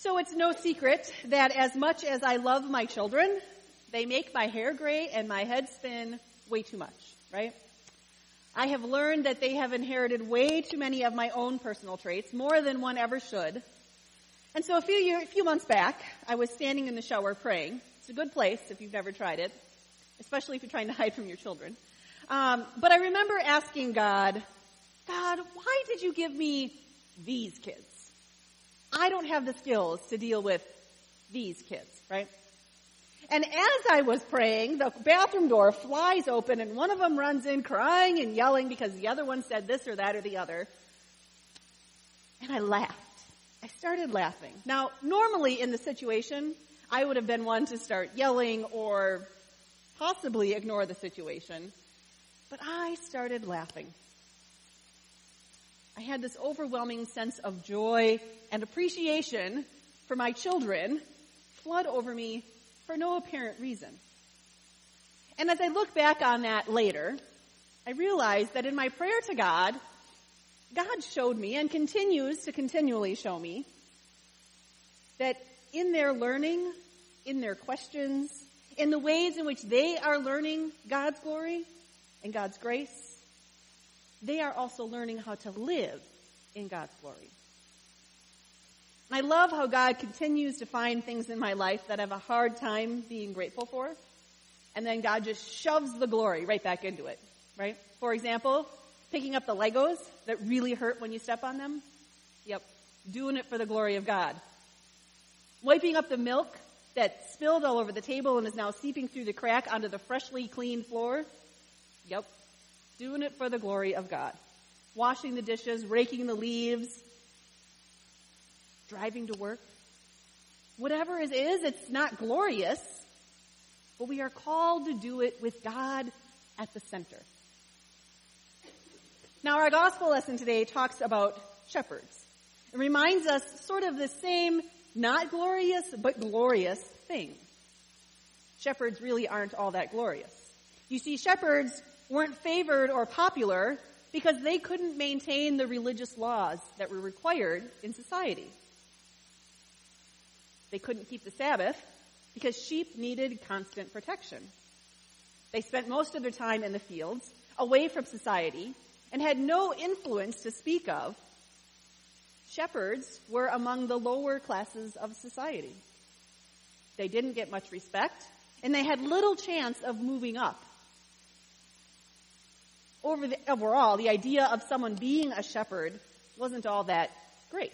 So it's no secret that as much as I love my children, they make my hair gray and my head spin way too much, right? I have learned that they have inherited way too many of my own personal traits, more than one ever should. And so a few months back, I was standing in the shower praying. It's a good place if you've never tried it, especially if you're trying to hide from your children. But I remember asking God, why did you give me these kids? I don't have the skills to deal with these kids, right? And as I was praying, the bathroom door flies open and one of them runs in crying and yelling because the other one said this or that or the other. And I laughed. I started laughing. Now, normally in the situation, I would have been one to start yelling or possibly ignore the situation. But I started laughing. I had this overwhelming sense of joy and appreciation for my children flood over me for no apparent reason. And as I look back on that later, I realized that in my prayer to God, God showed me and continues to continually show me that in their learning, in their questions, in the ways in which they are learning God's glory and God's grace, they are also learning how to live in God's glory. I love how God continues to find things in my life that I have a hard time being grateful for, and then God just shoves the glory right back into it, right? For example, picking up the Legos that really hurt when you step on them. Yep, doing it for the glory of God. Wiping up the milk that spilled all over the table and is now seeping through the crack onto the freshly cleaned floor. Yep, doing it for the glory of God. Washing the dishes, raking the leaves, driving to work. Whatever it is, it's not glorious, but we are called to do it with God at the center. Now, our gospel lesson today talks about shepherds. It reminds us sort of the same, not glorious, but glorious thing. Shepherds really aren't all that glorious. You see, shepherds weren't favored or popular because they couldn't maintain the religious laws that were required in society. They couldn't keep the Sabbath because sheep needed constant protection. They spent most of their time in the fields, away from society, and had no influence to speak of. Shepherds were among the lower classes of society. They didn't get much respect, and they had little chance of moving up. Overall, the idea of someone being a shepherd wasn't all that great.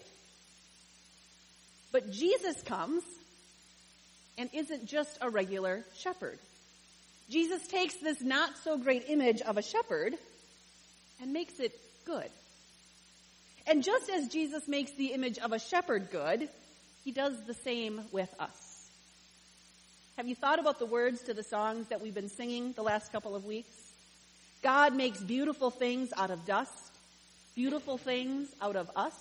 But Jesus comes and isn't just a regular shepherd. Jesus takes this not so great image of a shepherd and makes it good. And just as Jesus makes the image of a shepherd good, he does the same with us. Have you thought about the words to the songs that we've been singing the last couple of weeks? God makes beautiful things out of dust, beautiful things out of us.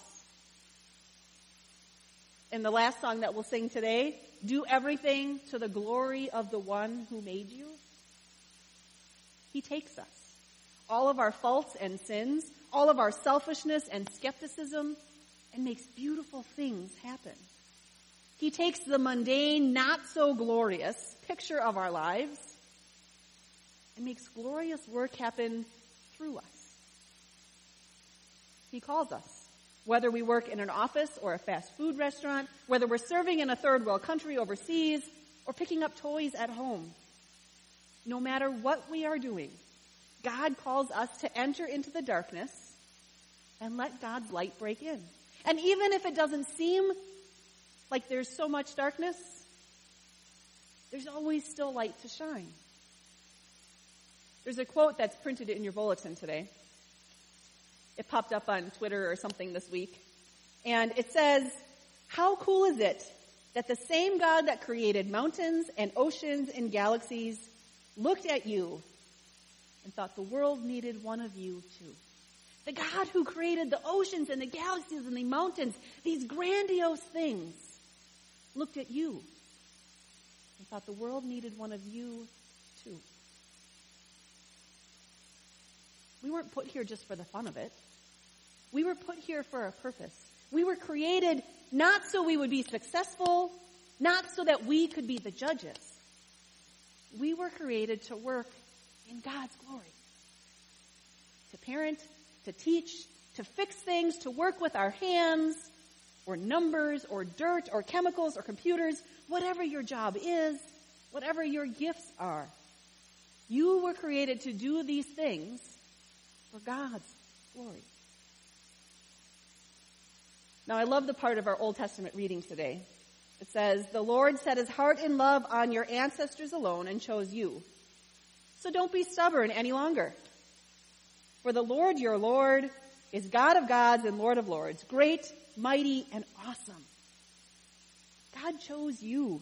In the last song that we'll sing today, do everything to the glory of the one who made you. He takes us. All of our faults and sins, all of our selfishness and skepticism, and makes beautiful things happen. He takes the mundane, not so glorious picture of our lives and makes glorious work happen through us. He calls us. Whether we work in an office or a fast food restaurant, whether we're serving in a third world country overseas, or picking up toys at home. No matter what we are doing, God calls us to enter into the darkness and let God's light break in. And even if it doesn't seem like there's so much darkness, there's always still light to shine. There's a quote that's printed in your bulletin today. It popped up on Twitter or something this week. And it says, how cool is it that the same God that created mountains and oceans and galaxies looked at you and thought the world needed one of you too. The God who created the oceans and the galaxies and the mountains, these grandiose things, looked at you and thought the world needed one of you too. We weren't put here just for the fun of it. We were put here for a purpose. We were created not so we would be successful, not so that we could be the judges. We were created to work in God's glory. To parent, to teach, to fix things, to work with our hands, or numbers, or dirt, or chemicals, or computers, whatever your job is, whatever your gifts are. You were created to do these things for God's glory. Now, I love the part of our Old Testament reading today. It says, "The Lord set his heart in love on your ancestors alone and chose you. So don't be stubborn any longer. For the Lord your Lord is God of gods and Lord of lords, great, mighty, and awesome." God chose you.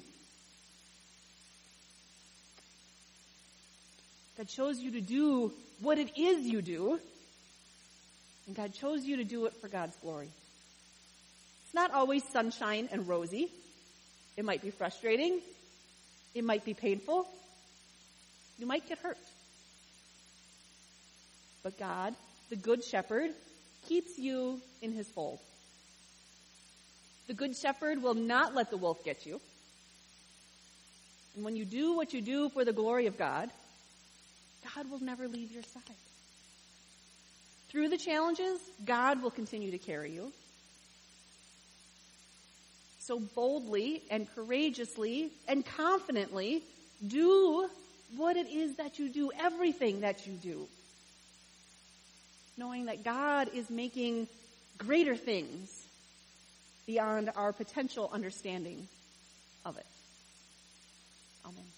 God chose you to do what it is you do. And God chose you to do it for God's glory. It's not always sunshine and rosy. It might be frustrating. It might be painful. You might get hurt. But God, the Good Shepherd, keeps you in his fold. The Good Shepherd will not let the wolf get you. And when you do what you do for the glory of God, God will never leave your side. Through the challenges, God will continue to carry you. So boldly and courageously and confidently do what it is that you do, everything that you do, knowing that God is making greater things beyond our potential understanding of it. Amen.